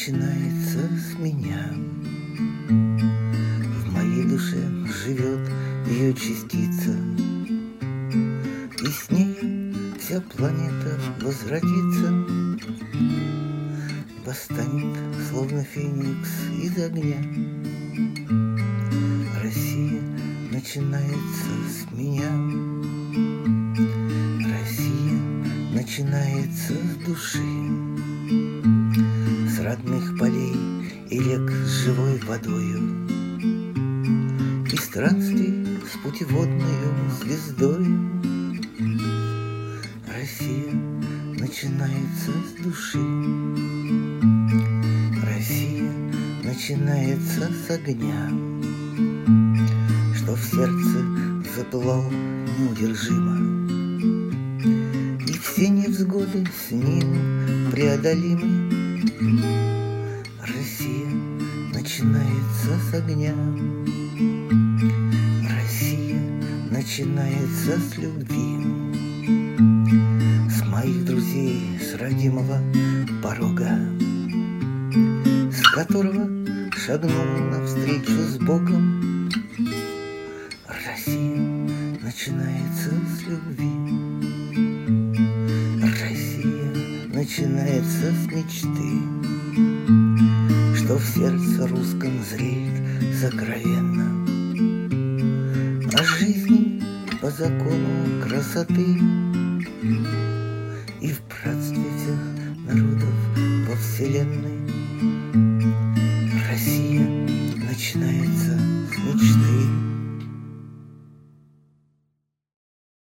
начинается с меня. В моей душе живет ее частица, и с ней вся планета возродится, восстанет, словно феникс из огня. Россия начинается с меня. Россия начинается с души, с родных полей и рек с живой водою, и странствий с путеводною звездою. Россия начинается с души. Россия начинается с огня, что в сердце запылал неудержимо, и все невзгоды с ним преодолимы. Россия начинается с огня. Россия начинается с любви, с моих друзей, с родимого порога, с которого шагнул навстречу с Богом. Россия начинается с любви. Россия начинается с мечты, что в сердце русском зреет сокровенно, о жизни по закону красоты и в братстве всех народов во вселенной. Россия начинается с мечты.